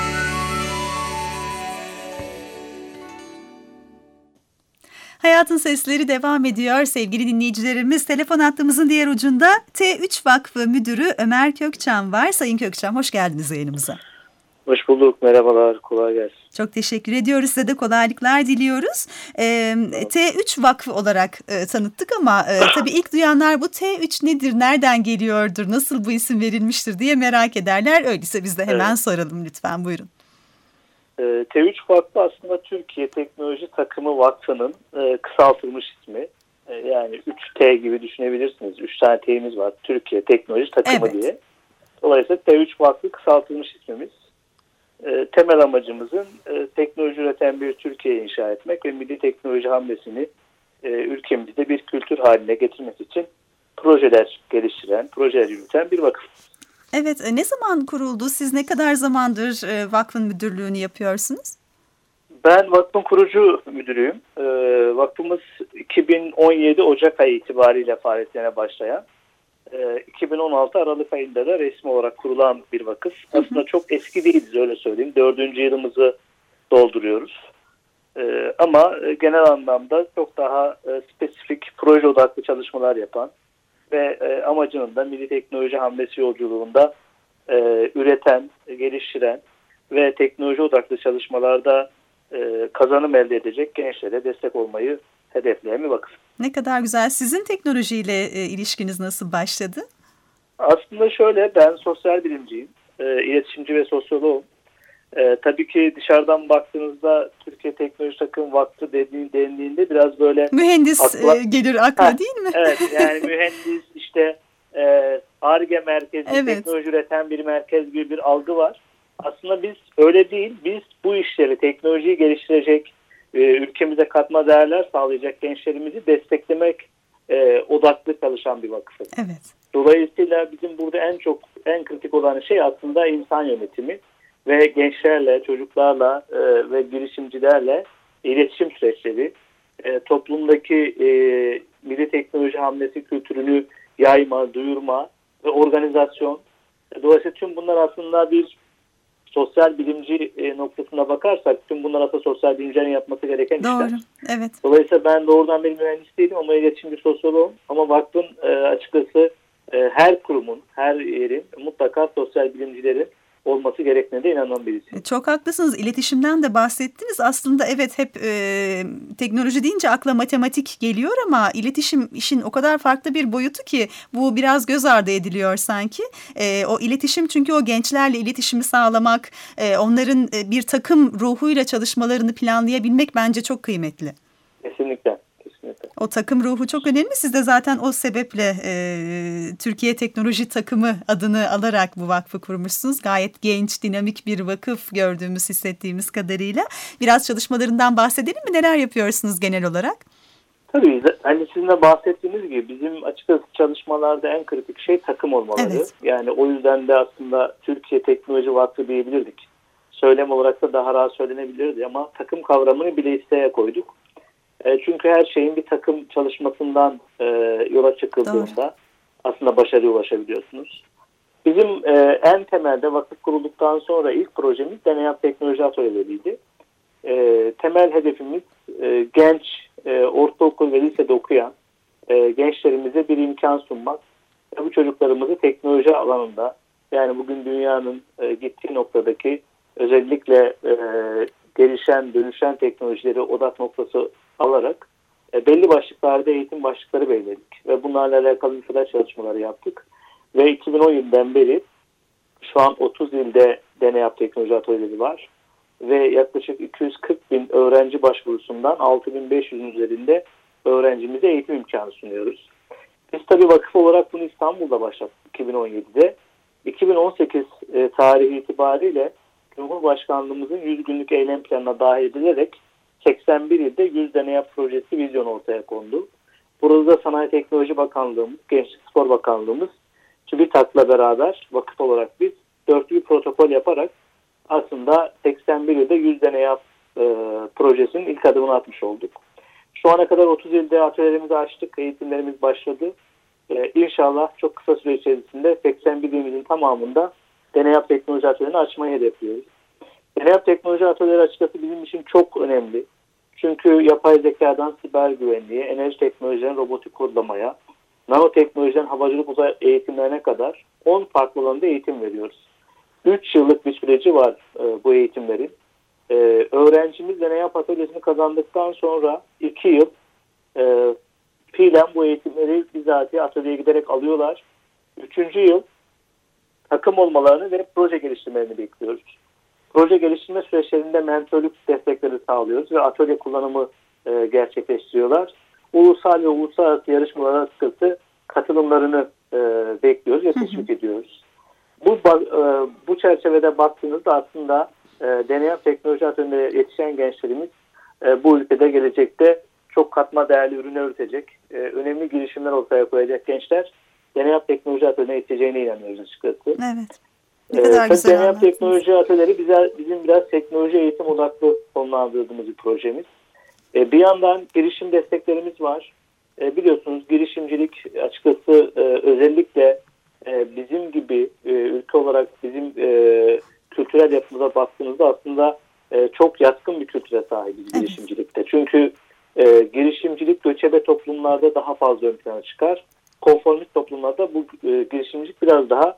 Hayatın Sesleri devam ediyor sevgili dinleyicilerimiz. Telefon hattımızın diğer ucunda T3 Vakfı Müdürü Ömer Kökçam var. Sayın Kökçam, hoş geldiniz yayınımıza. Hoş bulduk, merhabalar, kolay gelsin. Çok teşekkür ediyoruz, size de kolaylıklar diliyoruz. T3 Vakfı olarak tanıttık ama tabii ilk duyanlar bu T3 nedir, nereden geliyordur, nasıl bu isim verilmiştir diye merak ederler. Öyleyse biz de hemen soralım lütfen, buyurun. T3 Vakfı aslında Türkiye Teknoloji Takımı Vakfı'nın kısaltılmış ismi. Yani 3T gibi düşünebilirsiniz. 3 tane T'miz var. Türkiye Teknoloji Takımı diye. Dolayısıyla T3 Vakfı kısaltılmış ismimiz. Temel amacımızın teknoloji üreten bir Türkiye inşa etmek ve milli teknoloji hamlesini ülkemizde bir kültür haline getirmek için projeler geliştiren, projeler yürüten bir vakıf. Evet, ne zaman kuruldu? Siz ne kadar zamandır vakfın müdürlüğünü yapıyorsunuz? Ben vakfın kurucu müdürüyüm. Vakfımız 2017 Ocak ayı itibariyle faaliyetlerine başlayan, 2016 Aralık ayında da resmi olarak kurulan bir vakıf. Aslında çok eski değiliz, öyle söyleyeyim. 4. yılımızı dolduruyoruz. Ama genel anlamda çok daha spesifik, proje odaklı çalışmalar yapan ve amacının da milli teknoloji hamlesi yolculuğunda üreten, geliştiren ve teknoloji odaklı çalışmalarda kazanım elde edecek gençlere destek olmayı hedefleyen bir vakıf. Ne kadar güzel. Sizin teknolojiyle ilişkiniz nasıl başladı? Aslında şöyle, ben sosyal bilimciyim, iletişimci ve sosyoloğum. Tabii ki dışarıdan baktığınızda Türkiye Teknoloji Takım Vakfı dendiğinde biraz böyle mühendis gelir akla, değil mi? Evet, yani mühendis, işte Ar-Ge merkezi, evet. teknoloji üreten bir merkez gibi bir algı var. Aslında biz öyle değil. Biz bu işleri, teknolojiyi geliştirecek, ülkemize katma değerler sağlayacak gençlerimizi desteklemek odaklı çalışan bir vakıfız. Evet. Dolayısıyla bizim burada en kritik olan şey aslında insan yönetimi ve gençlerle, çocuklarla ve girişimcilerle iletişim süreçleri, toplumdaki milli teknoloji hamlesi kültürünü yayma, duyurma ve organizasyon. Dolayısıyla tüm bunlar aslında bir sosyal bilimci noktasına bakarsak tüm bunlar aslında sosyal bilimcilerin yapması gereken işler. Doğru, evet. Dolayısıyla ben doğrudan bir mühendis değilim ama iletişimci sosyoloğum. Ama vakfın açıkçası her kurumun, her yerin mutlaka sosyal bilimcilerin olması gerektiğine de inanan birisi. Çok haklısınız. İletişimden de bahsettiniz. Aslında evet, hep teknoloji deyince akla matematik geliyor ama iletişim işin o kadar farklı bir boyutu ki bu biraz göz ardı ediliyor sanki. O iletişim, çünkü o gençlerle iletişimi sağlamak, onların bir takım ruhuyla çalışmalarını planlayabilmek bence çok kıymetli. Kesinlikle. O takım ruhu çok önemli. Siz de zaten o sebeple Türkiye Teknoloji Takımı adını alarak bu vakfı kurmuşsunuz. Gayet genç, dinamik bir vakıf gördüğümüz, hissettiğimiz kadarıyla. Biraz çalışmalarından bahsedelim mi? Neler yapıyorsunuz genel olarak? Tabii, hani sizin de bahsettiğiniz gibi bizim açıkçası çalışmalarda en kritik şey takım olmaları. Evet. Yani o yüzden de aslında Türkiye Teknoloji Vakfı diyebilirdik. Söylem olarak da daha rahat söylenebilirdi ama takım kavramını bile isteye koyduk. Çünkü her şeyin bir takım çalışmasından yola çıkıldığında doğru, aslında başarıya ulaşabiliyorsunuz. Bizim en temelde vakıf kurulduktan sonra ilk projemiz Deneyap Teknoloji Atölyeleriydi. Temel hedefimiz genç, ortaokul ve lisede okuyan gençlerimize bir imkan sunmak. Bu çocuklarımızı teknoloji alanında, yani bugün dünyanın gittiği noktadaki özellikle gelişen, dönüşen teknolojileri odak noktası alarak belli başlıklarda eğitim başlıkları belirledik ve bunlarla alakalı bir çalışmaları yaptık. Ve 2017'den beri şu an 30 ilde Deneyap Teknoloji Atölyeleri var ve yaklaşık 240 bin öğrenci başvurusundan 6.500'ün üzerinde öğrencimize eğitim imkanı sunuyoruz. Biz tabii vakıf olarak bunu İstanbul'da başlattık 2017'de. 2018 tarihi itibariyle Cumhurbaşkanlığımızın 100 günlük eylem planına dahil edilerek 81 ilde 100 Deneyap projesi vizyonu ortaya kondu. Burada da Sanayi Teknoloji Bakanlığımız, Gençlik Spor Bakanlığımız TÜBİTAK'la beraber vakıf olarak biz dörtlü bir protokol yaparak aslında 81 ilde 100 Deneyap projesinin ilk adımını atmış olduk. Şu ana kadar 30 ilde atölyelerimizi açtık, eğitimlerimiz başladı. İnşallah çok kısa süre içerisinde 81 ilimizin tamamında Deneyap Teknoloji Atölyelerini açmayı hedefliyoruz. Deneyap Teknoloji Atölyeleri açıkçası bizim için çok önemli. Çünkü yapay zekadan siber güvenliğe, enerji teknolojiden robotik kodlamaya, nanoteknolojiden havacılık uzay eğitimlerine kadar 10 farklı alanda eğitim veriyoruz. 3 yıllık bir süreci var bu eğitimlerin. Öğrencimiz Deneyap Atölyesi'ni kazandıktan sonra 2 yıl fiilen bu eğitimleri bizatihi atölyeye giderek alıyorlar. 3. yıl takım olmalarını ve proje geliştirmelerini bekliyoruz. Proje geliştirme süreçlerinde mentorluk destekleri sağlıyoruz ve atölye kullanımı gerçekleştiriyorlar. Ulusal ve uluslararası yarışmalara katılımlarını bekliyoruz ve teşvik ediyoruz. Bu çerçevede baktığınızda aslında Deneyap Teknoloji Atölyelerine yetişen gençlerimiz bu ülkede gelecekte çok katma değerli ürünler üretecek, önemli girişimler ortaya koyacak gençler Deneyap Teknoloji Atölyelerine yetişeceğine inanıyoruz açıkçası. Evet. Ne kadar güzel Deneyap Teknoloji Atölyeleri bizim biraz teknoloji eğitim odaklı sonlandırdığımız bir projemiz. Bir yandan girişim desteklerimiz var. Biliyorsunuz girişimcilik açıkçası özellikle bizim gibi ülke olarak bizim kültürel yapımıza baktığınızda aslında çok yatkın bir kültüre sahibiz girişimcilikte. Çünkü girişimcilik göçebe toplumlarda daha fazla ön plana çıkar. Konformist toplumlarda bu girişimcilik biraz daha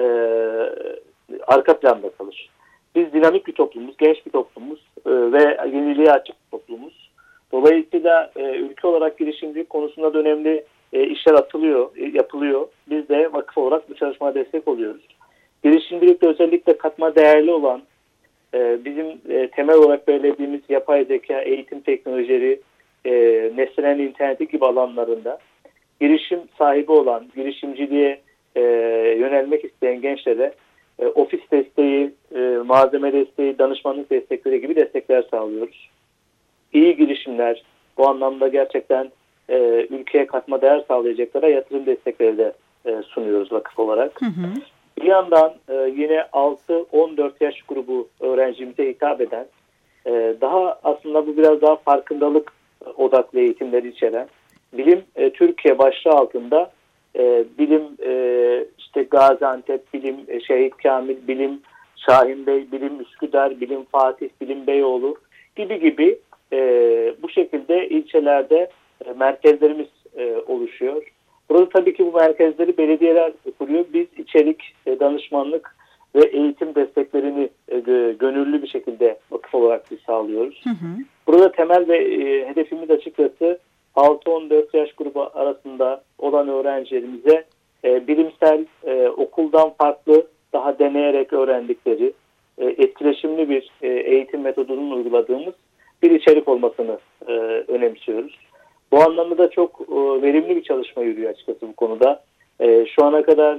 arka planda kalır. Biz dinamik bir toplumuz, genç bir toplumuz ve yeniliğe açık bir toplumuz. Dolayısıyla ülke olarak girişimcilik konusunda da önemli işler yapılıyor. biz de vakıf olarak bu çalışmaya destek oluyoruz. Girişimcilikte özellikle katma değerli olan bizim temel olarak belirlediğimiz yapay zeka, eğitim teknolojileri, nesnel interneti gibi alanlarında girişim sahibi olan, girişimciliğe yönelmek isteyen gençlere ofis desteği, malzeme desteği, danışmanlık destekleri gibi destekler sağlıyoruz. İyi girişimler, bu anlamda gerçekten ülkeye katma değer sağlayacaklara yatırım destekleri de sunuyoruz vakıf olarak. Hı hı. Bir yandan yine 6-14 yaş grubu öğrencimize hitap eden, daha aslında bu biraz daha farkındalık odaklı eğitimleri içeren, Bilim Türkiye başlığı altında bilim işte Gaziantep, bilim Şehit Kamil, bilim Şahin Bey, bilim Üsküdar, bilim Fatih, bilim Beyoğlu gibi bu şekilde ilçelerde merkezlerimiz oluşuyor. Burada tabii ki bu merkezleri belediyeler kuruyor. Biz içerik, danışmanlık ve eğitim desteklerini gönüllü bir şekilde vakıf olarak biz sağlıyoruz. Hı hı. Burada temel ve hedefimiz açıkçası 6-14 yaş grubu arasında olan öğrencilerimize bilimsel, okuldan farklı, daha deneyerek öğrendikleri, etkileşimli bir eğitim metodunun uyguladığımız bir içerik olmasını önemsiyoruz. Bu anlamda da çok verimli bir çalışma yürüyor açıkçası bu konuda. Şu ana kadar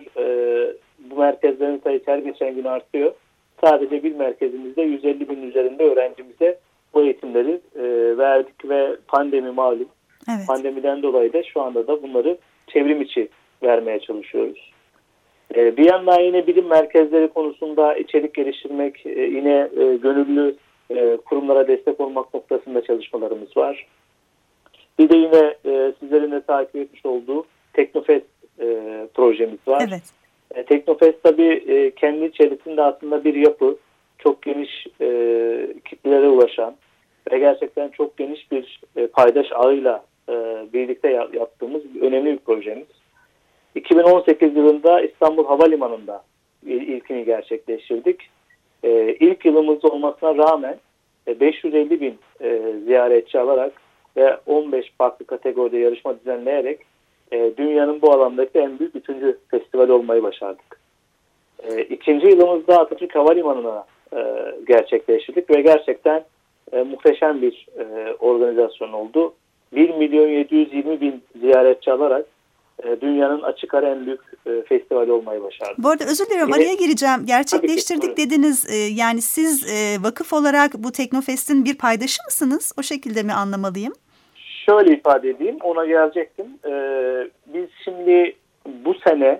bu merkezlerin sayısı her geçen gün artıyor. Sadece bir merkezimizde 150 bin üzerinde öğrencimize bu eğitimleri verdik ve pandemi malum. Evet. Pandemiden dolayı da şu anda da bunları çevrim içi vermeye çalışıyoruz. Bir yandan yine bilim merkezleri konusunda içerik geliştirmek, yine gönüllü kurumlara destek olmak noktasında çalışmalarımız var. Bir de yine sizlerin de takip etmiş olduğu Teknofest projemiz var. Evet. Teknofest tabii kendi içerisinde aslında bir yapı, çok geniş kitlelere ulaşan ve gerçekten çok geniş bir paydaş ağıyla birlikte yaptığımız önemli bir projemiz. 2018 yılında İstanbul Havalimanı'nda ilkini gerçekleştirdik. İlk yılımız olmasına rağmen 550 bin ziyaretçi alarak ve 15 farklı kategoride yarışma düzenleyerek dünyanın bu alandaki en büyük 3. festival olmayı başardık. İkinci yılımızda Atatürk Havalimanı'na gerçekleştirdik ve gerçekten muhteşem bir organizasyon oldu. 1.720.000 ziyaretçi alarak dünyanın açık ara en büyük festivali olmayı başardı. Bu arada özür dilerim, araya gireceğim. Gerçekleştirdik dediniz. Yani siz vakıf olarak bu Teknofest'in bir paydaşı mısınız? O şekilde mi anlamalıyım? Şöyle ifade edeyim, ona gelecektim. Biz şimdi bu sene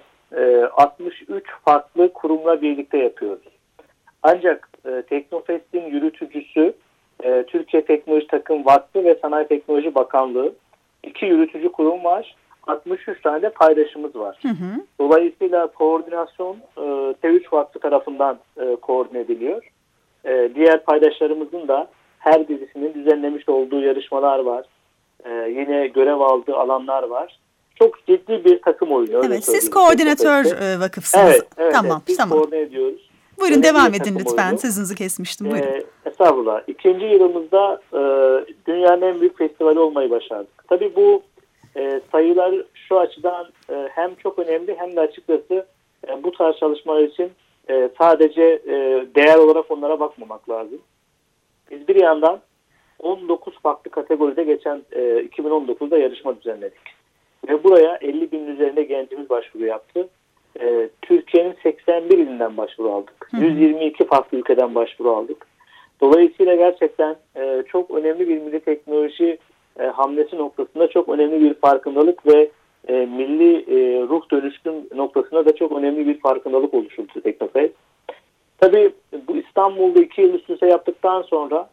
63 farklı kurumla birlikte yapıyoruz. Ancak Teknofest'in yürütücüsü Türkiye Teknoloji Takım Vakfı ve Sanayi Teknoloji Bakanlığı. 2 yürütücü kurum var. 63 tane de paydaşımız var. Hı hı. Dolayısıyla koordinasyon T3 Vakfı tarafından koordine ediliyor. Diğer paydaşlarımızın da her birisinin düzenlemiş olduğu yarışmalar var. Yine görev aldığı alanlar var. Çok ciddi bir takım oyunu. Evet, siz koordinatör vakıfsınız. Evet, tamam, biz tamam. koordine ediyoruz. Buyurun, devam edin lütfen. Oyunu. Sözünüzü kesmiştim. Buyurun. Estağfurullah. İkinci yılımızda dünyanın en büyük festivali olmayı başardık. Tabii bu sayılar şu açıdan hem çok önemli hem de açıkçası bu tarz çalışmalar için sadece değer olarak onlara bakmamak lazım. Biz bir yandan 19 farklı kategoride geçen 2019'da yarışma düzenledik. Ve buraya 50 bin üzerinde gencimiz başvuru yaptı. Türkiye'nin 81 ilinden başvuru aldık. 122 farklı ülkeden başvuru aldık. Dolayısıyla gerçekten çok önemli bir milli teknoloji hamlesi noktasında çok önemli bir farkındalık ve milli ruh dönüşüm noktasında da çok önemli bir farkındalık oluşturdu Teknofest. Tabii bu İstanbul'da 2 yıl üst üste yaptıktan sonra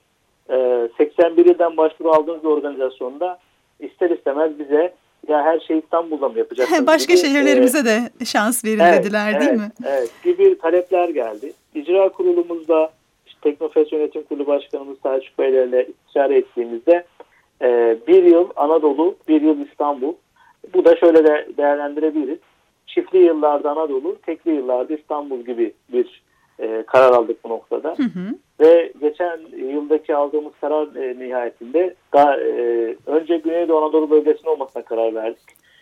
81 ilden başvuru aldığımız bir organizasyonda ister istemez bize ya her şeyi İstanbul'da mı yapacaksınız? Başka şehirlerimize de şans verin dediler değil mi? Evet, gibi talepler geldi. İcra kurulumuzda Teknofest Yönetim Kurulu Başkanımız Selçuk Beylerle istişare ettiğimizde bir yıl Anadolu, bir yıl İstanbul. Bu da şöyle de değerlendirebiliriz. Çiftli yıllarda Anadolu, tekli yıllarda İstanbul gibi bir karar aldık bu noktada. Hı hı. Ve geçen yıldaki aldığımız karar nihayetinde daha önce Güneydoğu Anadolu bölgesinde olmasına karar verdik.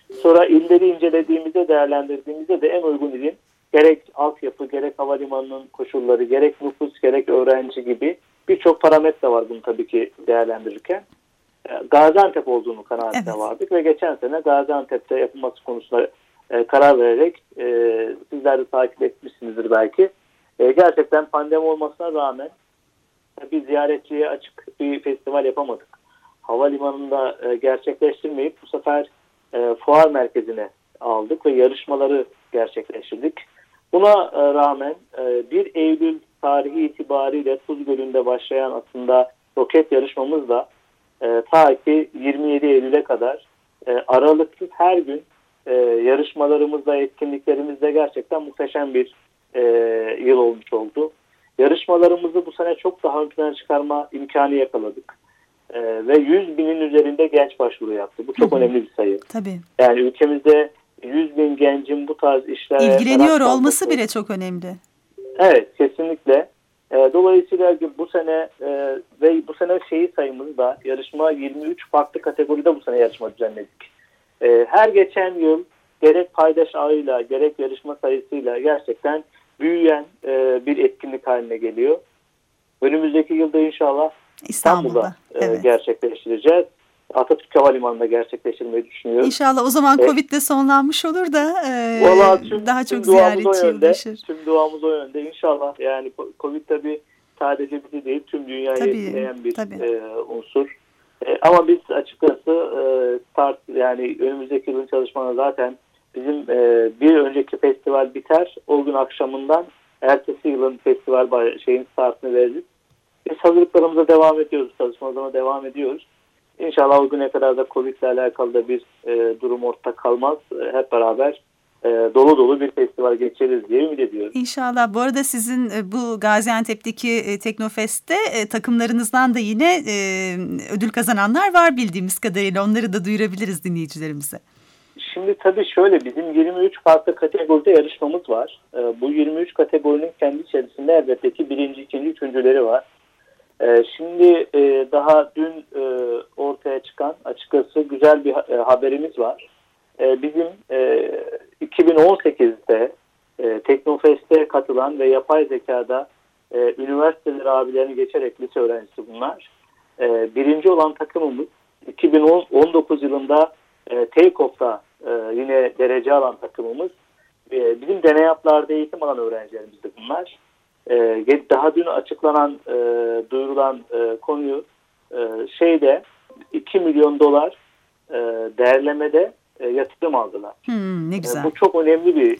Sonra illeri incelediğimizde, değerlendirdiğimizde de en uygun ilin gerek altyapı, gerek havalimanının koşulları, gerek nüfus, gerek öğrenci gibi birçok parametre var bunu tabii ki değerlendirirken. Gaziantep olduğunu kanaatine vardık ve geçen sene Gaziantep'te yapılması konusunda karar vererek, sizler de takip etmişsinizdir belki. Gerçekten pandemi olmasına rağmen bir ziyaretçiye açık bir festival yapamadık. Havalimanında gerçekleştirmeyip bu sefer fuar merkezine aldık ve yarışmaları gerçekleştirdik. Buna rağmen 1 Eylül tarihi itibariyle Tuz Gölü'nde başlayan aslında roket yarışmamız da ta ki 27 Eylül'e kadar aralıksız her gün yarışmalarımızda, etkinliklerimizde gerçekten muhteşem bir yıl olmuş oldu. Yarışmalarımızı bu sene çok daha ön plana çıkarma imkanı yakaladık. Ve 100 binin üzerinde genç başvuru yaptı. Bu çok önemli bir sayı. Tabii. Yani ülkemizde 100 bin gencin bu tarz işlere ilgileniyor olması bile çok önemli. Evet, kesinlikle. Dolayısıyla bu sene ve bu sene sayımız da yarışma 23 farklı kategoride bu sene yarışma düzenledik. Her geçen yıl gerek paydaş ağıyla gerek yarışma sayısıyla gerçekten büyüyen bir etkinlik haline geliyor. Önümüzdeki yılda inşallah İstanbul'da gerçekleştireceğiz. Atatürk Havalimanı'nda gerçekleştirmeyi düşünüyoruz. İnşallah o zaman Covid'de sonlanmış olur da daha çok ziyaretçi ulaşır. Tüm duamız o yönde. İnşallah yani Covid tabii sadece bizi değil tüm dünyayı etkileyen bir unsur. Ama biz açıkçası yani önümüzdeki yılın çalışmaları zaten bizim bir önceki festival biter. O gün akşamından ertesi yılın festival startını veririz. Biz hazırlıklarımıza devam ediyoruz. Çalışmalarına devam ediyoruz. İnşallah o güne kadar da Covid ile alakalı da bir durum ortada kalmaz. Hep beraber dolu dolu bir festival geçiririz diye ümit ediyorum. İnşallah. Bu arada sizin bu Gaziantep'teki Teknofest'te takımlarınızdan da yine ödül kazananlar var bildiğimiz kadarıyla. Onları da duyurabiliriz dinleyicilerimize. Şimdi tabii şöyle bizim 23 farklı kategoride yarışmamız var. Bu 23 kategorinin kendi içerisinde elbette ki birinci, ikinci, üçüncüleri var. Şimdi daha dün ortaya çıkan açıkçası güzel bir haberimiz var. Bizim 2018'de Teknofest'e katılan ve yapay zekada üniversiteler abilerini geçerek lise öğrencisi bunlar. Birinci olan takımımız 2019 yılında Take-Off'ta yine derece alan takımımız. Bizim deneyaplarda eğitim alan öğrencilerimiz de bunlar. Daha dün açıklanan, duyurulan konuyu 2 milyon dolar değerlemede yatırım aldılar. Ne güzel. Bu çok önemli bir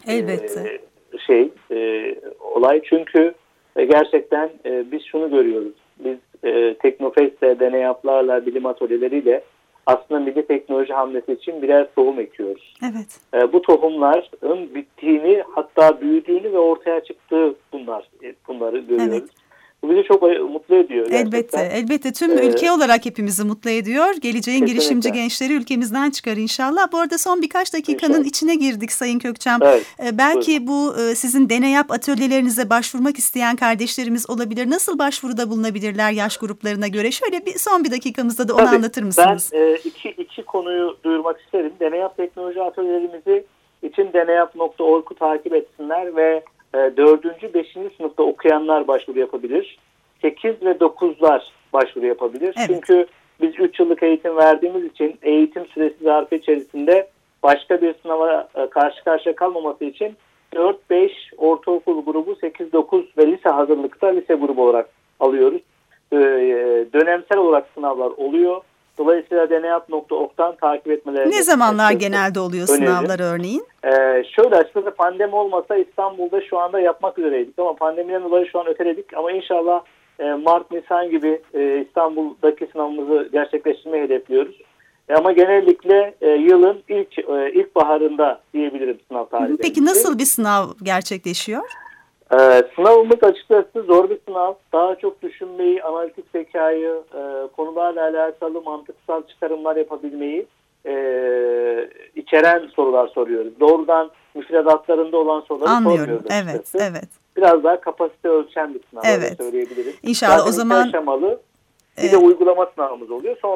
olay. Çünkü gerçekten biz şunu görüyoruz. Biz Teknofest'le, deneyaplarla, bilim atölyeleriyle aslında milli teknoloji hamlesi için birer tohum ekiyoruz. Evet. Bu tohumların bittiğini, hatta büyüdüğünü ve ortaya çıktığı bunları görüyoruz. Evet. Bu bizi çok mutlu ediyor. Elbette. Tüm ülke olarak hepimizi mutlu ediyor. Geleceğin girişimci gençleri ülkemizden çıkar inşallah. Bu arada son birkaç dakikanın içine girdik Sayın Kökçam. Evet. Belki bu sizin deneyap atölyelerinize başvurmak isteyen kardeşlerimiz olabilir. Nasıl başvuruda bulunabilirler yaş gruplarına göre? Şöyle son bir dakikamızda da onu anlatır mısınız? Ben iki konuyu duyurmak isterim. Deneyap teknoloji atölyelerimizi için deneyap.org'u takip etsinler ve 4. 5. sınıfta okuyanlar başvuru yapabilir. 8 ve 9'lar başvuru yapabilir. Evet. Çünkü biz 3 yıllık eğitim verdiğimiz için eğitim süresi zarfı içerisinde başka bir sınava karşı karşıya kalmaması için 4-5 ortaokul grubu, 8-9 ve lise hazırlıkta lise grubu olarak alıyoruz. Dönemsel olarak sınavlar oluyor. Dolayısıyla deneyap.org'dan takip etmeleri. Ne zamanlar genelde oluyor sınavlar örneğin? Şöyle açıkçası pandemi olmasa İstanbul'da şu anda yapmak üzereydik ama pandemiden dolayı şu an öteledik. Ama inşallah Mart, Nisan gibi İstanbul'daki sınavımızı gerçekleştirmeyi hedefliyoruz. Ama genellikle yılın ilk baharında diyebilirim sınav tarihleri. Peki nasıl bir sınav gerçekleşiyor? Sınavımız açıkçası zor bir sınav. Daha çok düşünmeyi, analitik zekayı, konularla alakalı mantıksal çıkarımlar yapabilmeyi içeren sorular soruyoruz. Doğrudan müfredatlarında olan soruları sormuyoruz. Evet. Biraz daha kapasite ölçen bir sınav söyleyebiliriz. İnşallah zaten o zaman aşamalı bir de uygulama sınavımız oluyor. Sonra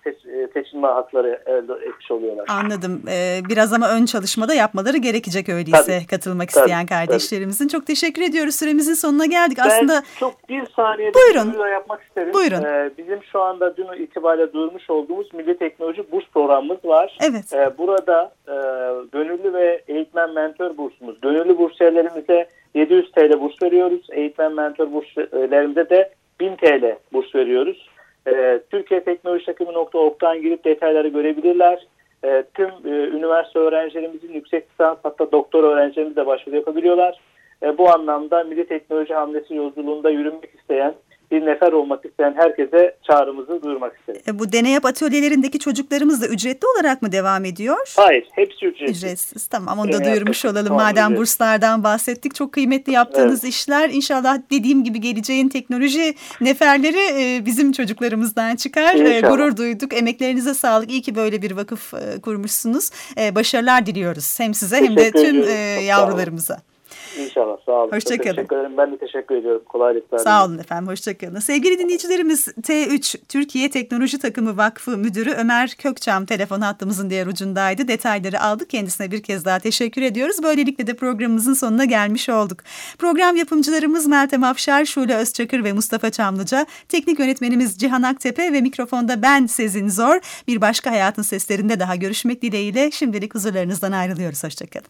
seçilme hakları elde etmiş oluyorlar. Anladım. Biraz ama ön çalışmada yapmaları gerekecek öyleyse katılmak isteyen kardeşlerimizin. Çok teşekkür ediyoruz. Süremizin sonuna geldik. Ben aslında çok bir saniyede duyuru yapmak isterim. Buyurun. Bizim şu anda dün itibariyle duyurmuş olduğumuz Milli Teknoloji Burs Programımız var. Evet. Burada gönüllü ve eğitmen mentor bursumuz. Gönüllü bursiyerlerimize 700 TL burs veriyoruz. Eğitmen mentor bursiyerlerimize de 1000 TL burs veriyoruz. Türkiye Teknoloji Takımı.org'dan girip detayları görebilirler. Tüm üniversite öğrencilerimizin yüksek lisans hatta doktor öğrencilerimiz de başvuru yapabiliyorlar. Bu anlamda Milli Teknoloji Hamlesi yolculuğunda yürümek isteyen, bir nefer olmak isteyen herkese çağrımızı duyurmak isterim. Bu deney atölyelerindeki çocuklarımız da ücretli olarak mı devam ediyor? Hayır, hepsi ücretsiz. Ücretsiz. Tamam, onu da duyurmuş olalım. Madem burslardan bahsettik, çok kıymetli yaptığınız işler. İnşallah dediğim gibi geleceğin teknoloji neferleri bizim çocuklarımızdan çıkar. Gurur duyduk. Emeklerinize sağlık. İyi ki böyle bir vakıf kurmuşsunuz. Başarılar diliyoruz. Hem size hem de tüm yavrularımıza. İnşallah. Sağ olun. Hoşçakalın. Teşekkür ederim. Ben de teşekkür ediyorum. Kolaylıklar. Sağ olun efendim. Hoşçakalın. Sevgili dinleyicilerimiz, T3 Türkiye Teknoloji Takımı Vakfı Müdürü Ömer Kökçam telefon hattımızın diğer ucundaydı. Detayları aldık. Kendisine bir kez daha teşekkür ediyoruz. Böylelikle de programımızın sonuna gelmiş olduk. Program yapımcılarımız Meltem Afşar, Şule Özçakır ve Mustafa Çamlıca. Teknik yönetmenimiz Cihan Aktepe ve mikrofonda ben Sezin Zor. Bir başka Hayatın Seslerinde daha görüşmek dileğiyle şimdilik huzurlarınızdan ayrılıyoruz. Hoşçakalın.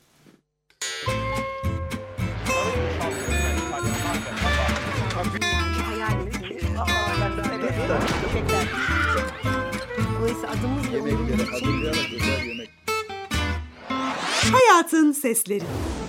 Dolayısıyla adımızla Yemekleri hazırlayarak güzel yemek. Hayatın Sesleri.